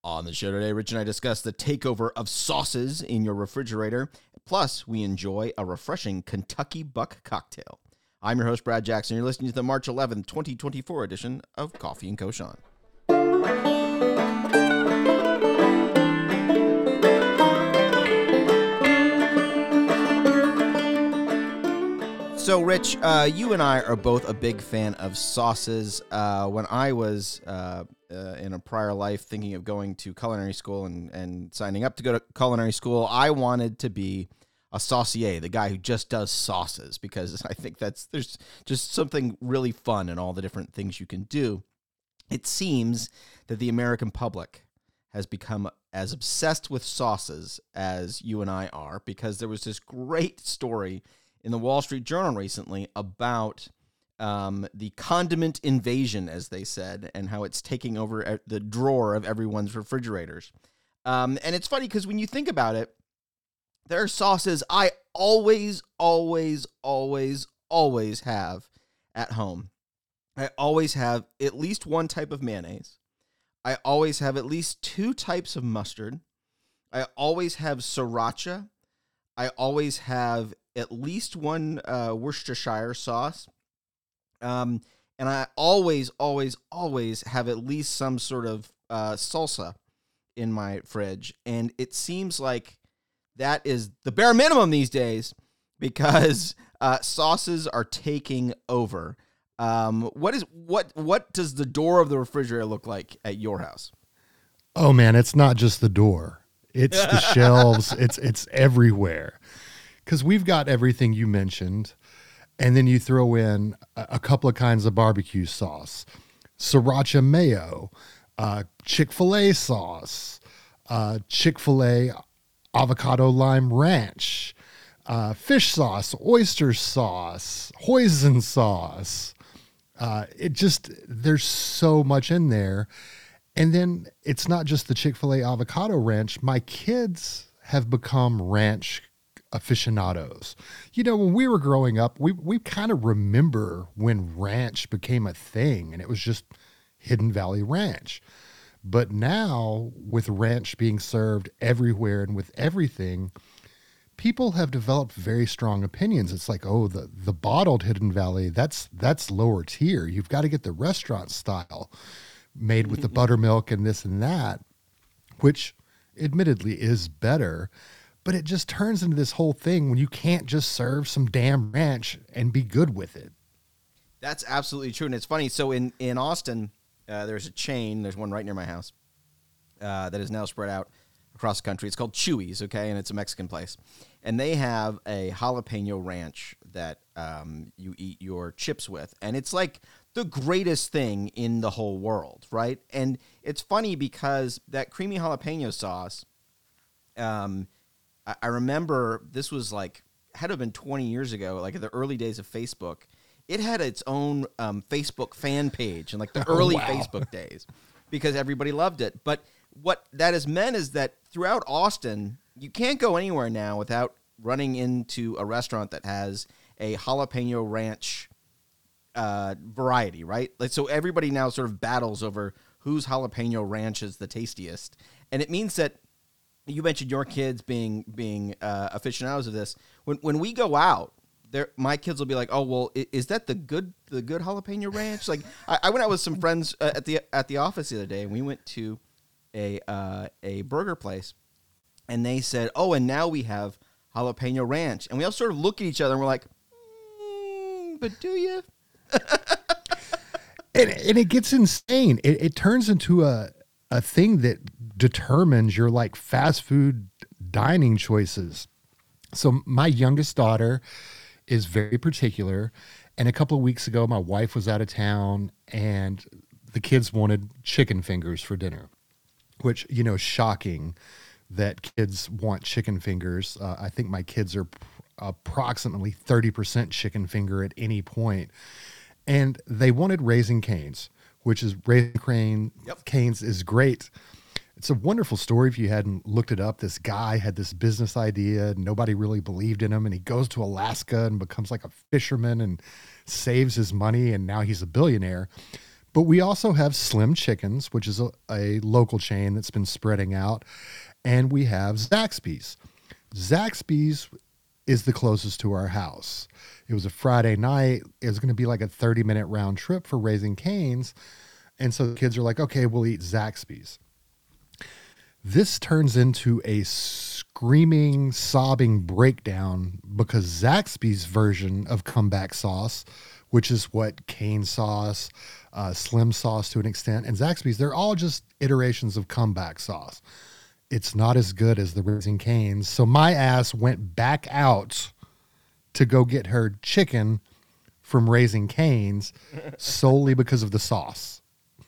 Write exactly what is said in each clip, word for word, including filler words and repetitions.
On the show today, Rich and I discuss the takeover of sauces in your refrigerator. Plus, we enjoy a refreshing Kentucky Buck cocktail. I'm your host, Brad Jackson. You're listening to the March eleventh, twenty twenty-four edition of Coffee and Koshan. So, Rich, uh, you and I are both a big fan of sauces. Uh, when I was uh, uh, in a prior life thinking of going to culinary school and, and signing up to go to culinary school, I wanted to be a saucier, the guy who just does sauces, because I think that's there's just something really fun in all the different things you can do. It seems that the American public has become as obsessed with sauces as you and I are, because there was this great story in the Wall Street Journal recently about um, the condiment invasion, as they said, and how it's taking over the drawer of everyone's refrigerators. Um, and it's funny because when you think about it, there are sauces I always, always, always, always have at home. I always have at least one type of mayonnaise. I always have at least two types of mustard. I always have sriracha. I always have at least one uh, Worcestershire sauce. Um, and I always, always, always have at least some sort of uh, salsa in my fridge. And it seems like that is the bare minimum these days because uh, sauces are taking over. Um, what is what what does the door of the refrigerator look like at your house? Oh man, it's not just the door. It's the shelves. It's it's everywhere. Because we've got everything you mentioned, and then you throw in a, a couple of kinds of barbecue sauce, sriracha mayo, uh, Chick-fil-A sauce, uh, Chick-fil-A avocado lime ranch, uh, fish sauce, oyster sauce, hoisin sauce. Uh, it just, there's so much in there. And then it's not just the Chick-fil-A avocado ranch. My kids have become ranch aficionados. You know, when we were growing up, we we kind of remember when ranch became a thing and it was just Hidden Valley Ranch. But now with ranch being served everywhere and with everything, people have developed very strong opinions. It's like, oh, the the bottled Hidden Valley, that's that's lower tier. You've got to get the restaurant style made with the buttermilk and this and that, which admittedly is better. But it just turns into this whole thing when you can't just serve some damn ranch and be good with it. That's absolutely true. And it's funny. So in, in Austin, uh, there's a chain. There's one right near my house uh, that is now spread out across the country. It's called Chewy's, okay? And it's a Mexican place. And they have a jalapeno ranch that um, you eat your chips with. And it's like the greatest thing in the whole world, right? And it's funny because that creamy jalapeno sauce, um, I remember this was like, had to have been twenty years ago, like in the early days of Facebook. It had its own um, Facebook fan page in like the early oh, wow. Facebook days because everybody loved it. But what that has meant is that throughout Austin, you can't go anywhere now without running into a restaurant that has a jalapeno ranch uh, variety, right? Like, so everybody now sort of battles over whose jalapeno ranch is the tastiest. And it means that you mentioned your kids being being uh, aficionados of this. When when we go out, there my kids will be like, "Oh, well, is that the good the good jalapeno ranch?" Like I, I went out with some friends uh, at the at the office the other day, and we went to a uh, a burger place, and they said, "Oh, and now we have jalapeno ranch," and we all sort of look at each other and we're like, mm, "But do you?" and, and it gets insane. It, it turns into a a thing that determines your like fast food dining choices. So my youngest daughter is very particular. And a couple of weeks ago, my wife was out of town and the kids wanted chicken fingers for dinner, which, you know, shocking that kids want chicken fingers. Uh, I think my kids are pr- approximately thirty percent chicken finger at any point. And they wanted Raising Cane's, which is Raising Crane, yep. Cane's is great. It's a wonderful story. If you hadn't looked it up, this guy had this business idea. Nobody really believed in him. And he goes to Alaska and becomes like a fisherman and saves his money. And now he's a billionaire. But we also have Slim Chickens, which is a, a local chain that's been spreading out. And we have Zaxby's. Zaxby's is the closest to our house. It was a Friday night. It was going to be like a thirty minute round trip for Raising Cane's. And so the kids are like, okay, we'll eat Zaxby's. This turns into a screaming, sobbing breakdown because Zaxby's version of comeback sauce, which is what Cane sauce, uh, Slim sauce to an extent, and Zaxby's, they're all just iterations of comeback sauce. It's not as good as the Raising Cane's. So my ass went back out to go get her chicken from Raising Cane's solely because of the sauce.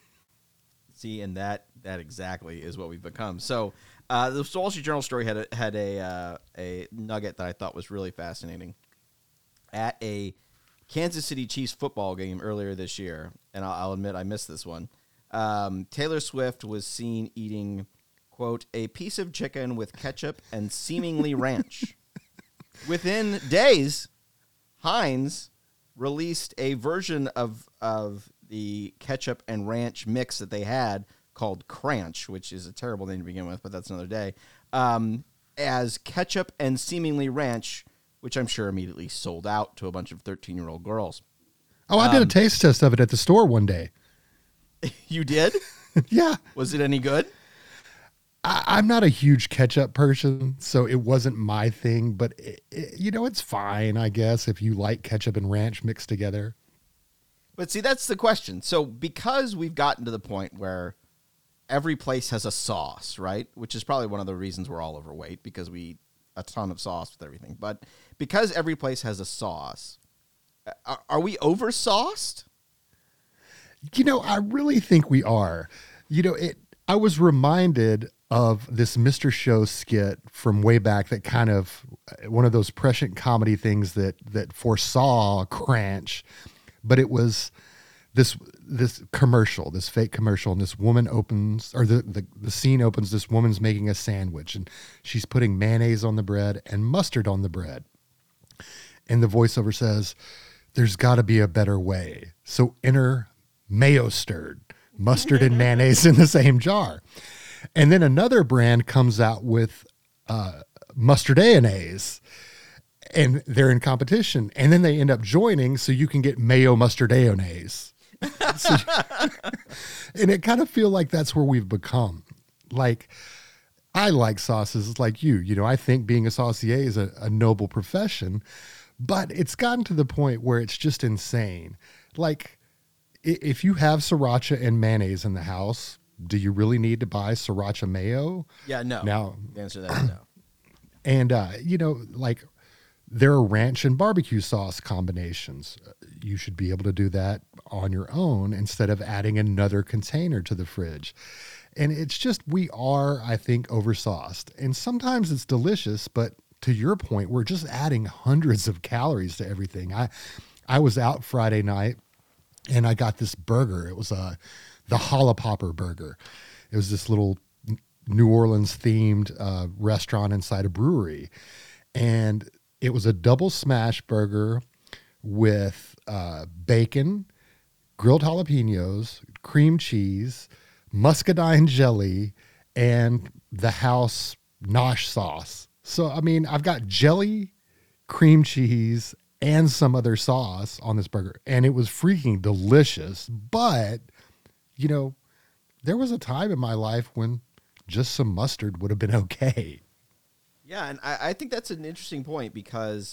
See, and that that exactly is what we've become. So uh, the Wall Street Journal story had a, had a uh, a nugget that I thought was really fascinating. At a Kansas City Chiefs football game earlier this year, and I'll, I'll admit I missed this one, um, Taylor Swift was seen eating, quote, a piece of chicken with ketchup and seemingly ranch. Within days, Heinz released a version of of the ketchup and ranch mix that they had called Cranch, which is a terrible name to begin with, but that's another day, um, as ketchup and seemingly ranch, which I'm sure immediately sold out to a bunch of thirteen-year-old girls. Oh, I um, did a taste test of it at the store one day. You did? Yeah. Was it any good? I, I'm not a huge ketchup person, so it wasn't my thing, but it, it, you know, it's fine, I guess, if you like ketchup and ranch mixed together. But see, that's the question. So because we've gotten to the point where every place has a sauce, right? Which is probably one of the reasons we're all overweight, because we eat a ton of sauce with everything. But because every place has a sauce, are, are we over-sauced? You know, I really think we are. You know, it. I was reminded of this Mister Show skit from way back that kind of, one of those prescient comedy things that that foresaw Cranch, but it was this this commercial, this fake commercial, and this woman opens, or the, the, the scene opens, this woman's making a sandwich, and she's putting mayonnaise on the bread and mustard on the bread. And the voiceover says, there's got to be a better way. So enter mayo stirred, mustard and mayonnaise in the same jar. And then another brand comes out with uh, mustardaise, and they're in competition. And then they end up joining so you can get mayo mustardaise. So, and it kind of feel like that's where we've become. Like, I like sauces like you. You know, I think being a saucier is a, a noble profession, but it's gotten to the point where it's just insane. Like, if you have sriracha and mayonnaise in the house, do you really need to buy sriracha mayo? Yeah, no. Now, the answer to that is no. And, uh, you know, like, there are ranch and barbecue sauce combinations. You should be able to do that on your own instead of adding another container to the fridge. And it's just, we are, I think, oversauced. And sometimes it's delicious, but to your point, we're just adding hundreds of calories to everything. I, I was out Friday night and I got this burger. It was a, the Hollapopper burger. It was this little New Orleans themed uh, restaurant inside a brewery. And it was a double smash burger with uh, bacon, grilled jalapenos, cream cheese, muscadine jelly, and the house nosh sauce. So, I mean, I've got jelly, cream cheese, and some other sauce on this burger. And it was freaking delicious. But, you know, there was a time in my life when just some mustard would have been okay. Yeah, and I, I think that's an interesting point because,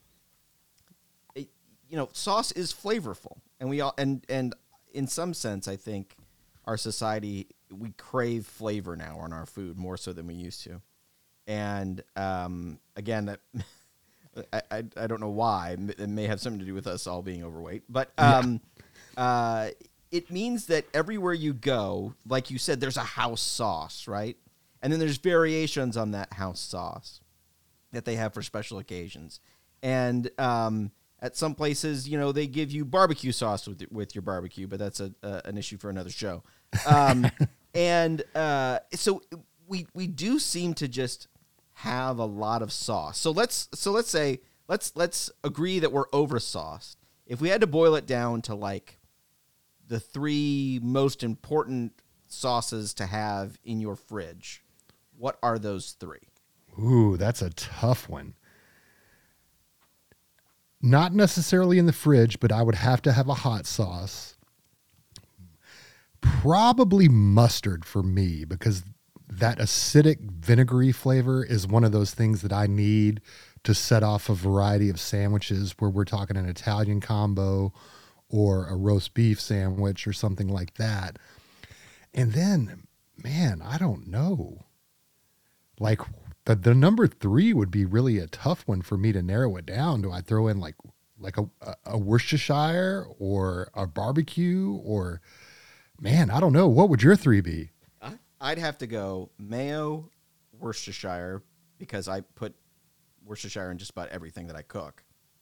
it, you know, sauce is flavorful, and we all and and in some sense, I think our society, we crave flavor now on our food more so than we used to, and um, again, that I, I I don't know why. It may have something to do with us all being overweight, but um, yeah. uh, it means that everywhere you go, like you said, there's a house sauce, right? And then there's variations on that house sauce that they have for special occasions. And um, at some places, you know, they give you barbecue sauce with with your barbecue, but that's a, a an issue for another show. Um, and uh, so we we do seem to just have a lot of sauce. So let's so let's say let's let's agree that we're over sauced. If we had to boil it down to like the three most important sauces to have in your fridge, what are those three? Ooh, that's a tough one. Not necessarily in the fridge, but I would have to have a hot sauce. Probably mustard for me, because that acidic vinegary flavor is one of those things that I need to set off a variety of sandwiches, where we're talking an Italian combo or a roast beef sandwich or something like that. And then, man, I don't know. Like the, the number three would be really a tough one for me to narrow it down. Do I throw in like like a, a Worcestershire or a barbecue, or, man, I don't know. What would your three be? I'd have to go mayo, Worcestershire, because I put Worcestershire in just about everything that I cook.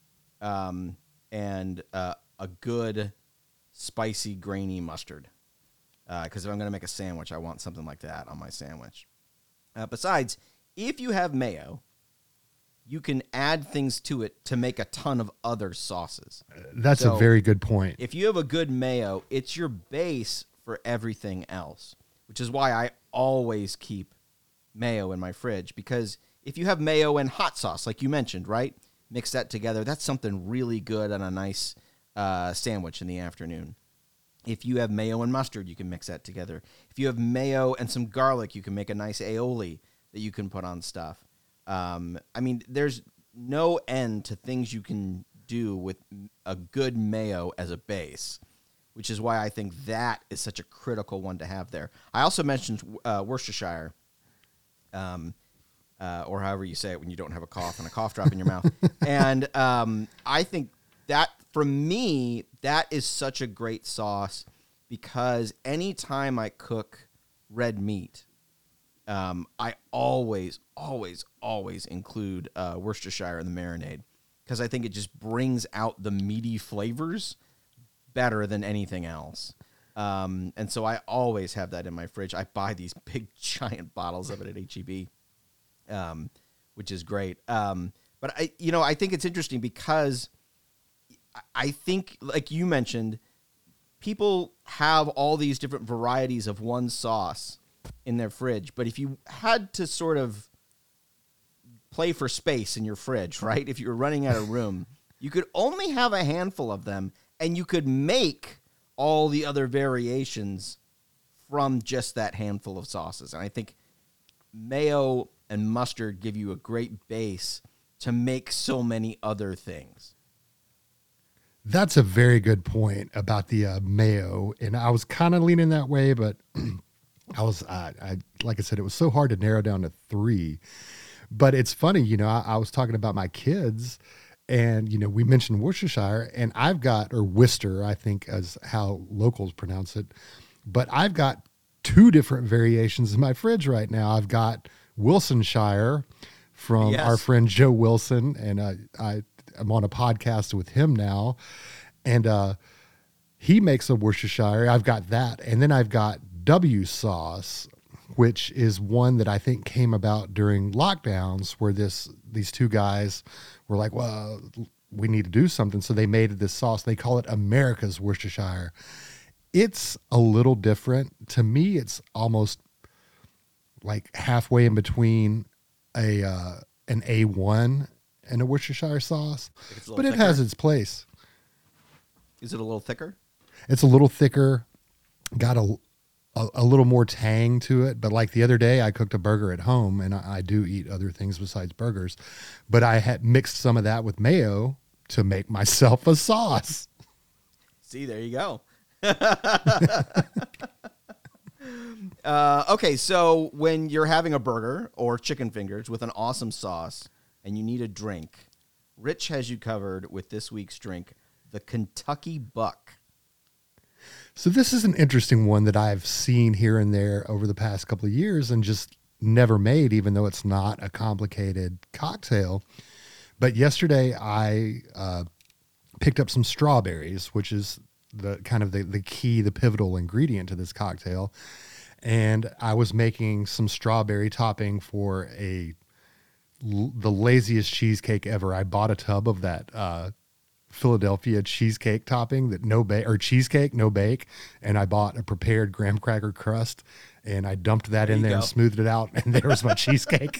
Um, and uh, a good spicy, grainy mustard. Because uh, if I'm going to make a sandwich, I want something like that on my sandwich. Uh, besides, if you have mayo, you can add things to it to make a ton of other sauces. That's so a very good point. If you have a good mayo, it's your base for everything else, which is why I always keep mayo in my fridge. Because if you have mayo and hot sauce, like you mentioned, right? Mix that together. That's something really good on a nice uh, sandwich in the afternoon. If you have mayo and mustard, you can mix that together. If you have mayo and some garlic, you can make a nice aioli that you can put on stuff. Um, I mean, there's no end to things you can do with a good mayo as a base, which is why I think that is such a critical one to have there. I also mentioned uh, Worcestershire, um, uh, or however you say it when you don't have a cough and a cough drop in your mouth. And um, I think that, for me, that is such a great sauce, because anytime I cook red meat, um, I always, always, always include uh, Worcestershire in the marinade, because I think it just brings out the meaty flavors better than anything else. Um, and so I always have that in my fridge. I buy these big, giant bottles of it at H E B, um, which is great. Um, but, I, you know, I think it's interesting because I think, like you mentioned, people have all these different varieties of one sauce in their fridge. But if you had to sort of play for space in your fridge, right? If you were running out of room, you could only have a handful of them, and you could make all the other variations from just that handful of sauces. And I think mayo and mustard give you a great base to make so many other things. That's a very good point about the uh, mayo, and I was kind of leaning that way, but I was, uh, I like I said, it was so hard to narrow down to three. But it's funny, you know, I, I was talking about my kids, and you know, we mentioned Worcestershire, and I've got, or Worcester, I think, as how locals pronounce it, but I've got two different variations in my fridge right now. I've got Wilsonshire from Yes. our friend Joe Wilson, and uh, I. I'm on a podcast with him now, and uh, he makes a Worcestershire. I've got that. And then I've got W sauce, which is one that I think came about during lockdowns, where this these two guys were like, well, we need to do something. So they made this sauce. They call it America's Worcestershire. It's a little different. To me, it's almost like halfway in between a uh, an A one and a Worcestershire sauce, but it thicker. has its place. Is it a little thicker? It's a little thicker, got a, a, a little more tang to it. But like the other day, I cooked a burger at home, and I, I do eat other things besides burgers, but I had mixed some of that with mayo to make myself a sauce. See, there you go. uh, okay, so when you're having a burger or chicken fingers with an awesome sauce, and you need a drink, Rich has you covered with this week's drink, the Kentucky Buck. So this is an interesting one that I've seen here and there over the past couple of years and just never made, even though it's not a complicated cocktail. But yesterday I uh, picked up some strawberries, which is the kind of the, the key, the pivotal ingredient to this cocktail. And I was making some strawberry topping for a the laziest cheesecake ever. I bought a tub of that uh, Philadelphia cheesecake topping that no bake or cheesecake, no bake. And I bought a prepared graham cracker crust and I dumped that There in you there go. and smoothed it out. And there was my cheesecake.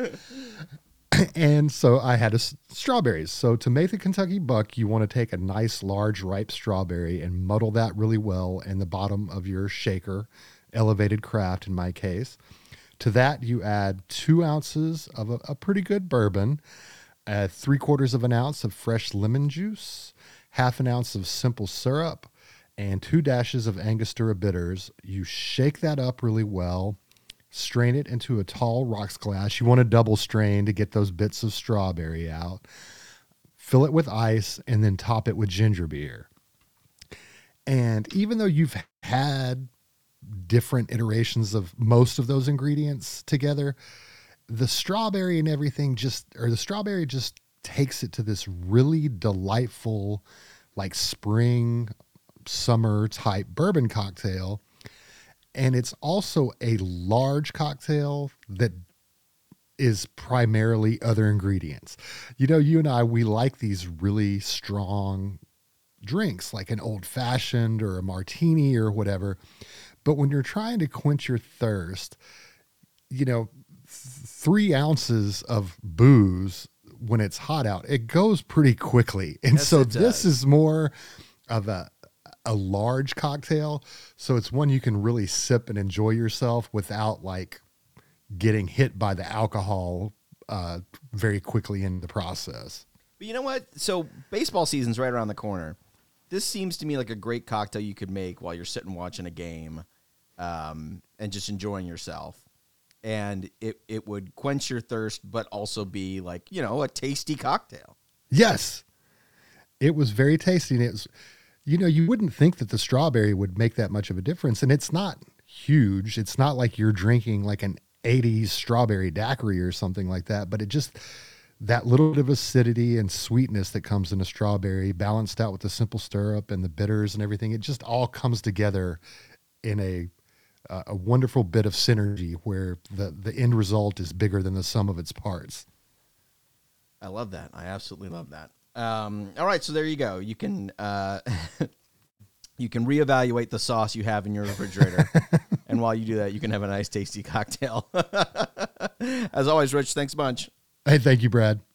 And so I had a s- strawberries. So to make the Kentucky Buck, you want to take a nice, large, ripe strawberry and muddle that really well in the bottom of your shaker, elevated craft in my case. To that, you add two ounces of a, a pretty good bourbon, uh, three quarters of an ounce of fresh lemon juice, half an ounce of simple syrup, and two dashes of Angostura bitters. You shake that up really well. Strain it into a tall rocks glass. You want a double strain to get those bits of strawberry out. Fill it with ice and then top it with ginger beer. And even though you've had different iterations of most of those ingredients together, the strawberry and everything just, or the strawberry just takes it to this really delightful, like spring, summer type bourbon cocktail. And it's also a large cocktail that is primarily other ingredients. You know, you and I, we like these really strong drinks like an old fashioned or a martini or whatever. But when you're trying to quench your thirst, you know, th- three ounces of booze when it's hot out, it goes pretty quickly. And Yes, so it this does. is more of a, a large cocktail. So it's one you can really sip and enjoy yourself without like getting hit by the alcohol uh, very quickly in the process. But you know what? So baseball season's right around the corner. This seems to me like a great cocktail you could make while you're sitting watching a game um, and just enjoying yourself. And it, it would quench your thirst, but also be like, you know, a tasty cocktail. Yes, it was very tasty. And it was, you know, you wouldn't think that the strawberry would make that much of a difference. And it's not huge. It's not like you're drinking like an eighties strawberry daiquiri or something like that, but it just, that little bit of acidity and sweetness that comes in a strawberry balanced out with the simple syrup and the bitters and everything. It just all comes together in a, uh, a wonderful bit of synergy where the, the end result is bigger than the sum of its parts. I love that. I absolutely love that. Um, all right, so there you go. You can uh, you can reevaluate the sauce you have in your refrigerator, and while you do that, you can have a nice, tasty cocktail. As always, Rich, thanks a bunch. Hey, thank you, Brad.